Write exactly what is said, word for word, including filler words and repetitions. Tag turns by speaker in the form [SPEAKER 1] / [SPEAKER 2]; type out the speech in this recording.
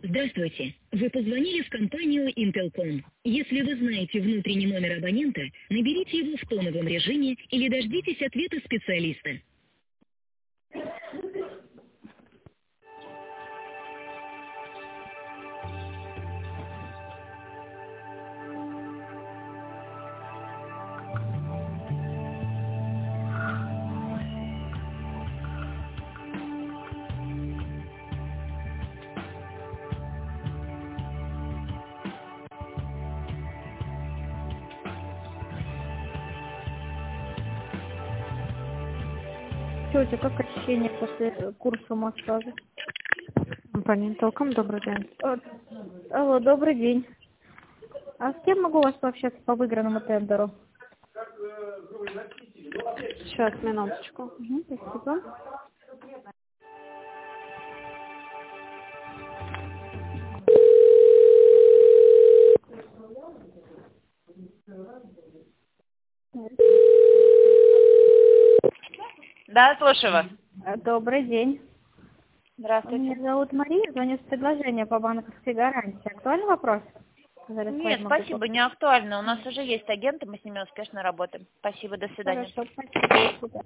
[SPEAKER 1] Здравствуйте. Вы позвонили в компанию Intelcom. Если вы знаете внутренний номер абонента, наберите его в тоновом режиме или дождитесь ответа специалиста.
[SPEAKER 2] Тетя, как ощущение после э, курса массажа?
[SPEAKER 3] Компания Intelcom, добрый день.
[SPEAKER 2] Э, Алло, добрый день. А с кем могу у вас пообщаться по выигранному тендеру?
[SPEAKER 3] Сейчас, минуточку.
[SPEAKER 2] Угу, спасибо.
[SPEAKER 4] Да, слушаю вас.
[SPEAKER 2] Э, Добрый день.
[SPEAKER 4] Здравствуйте.
[SPEAKER 2] Меня зовут Мария, звоню с предложением по банковской гарантии. Актуальный вопрос? Сказали, с
[SPEAKER 4] Нет,
[SPEAKER 2] вами могу
[SPEAKER 4] спасибо, не актуально. У нас уже есть агенты, мы с ними успешно работаем. Спасибо, до свидания.
[SPEAKER 2] Хорошо, спасибо. До свидания.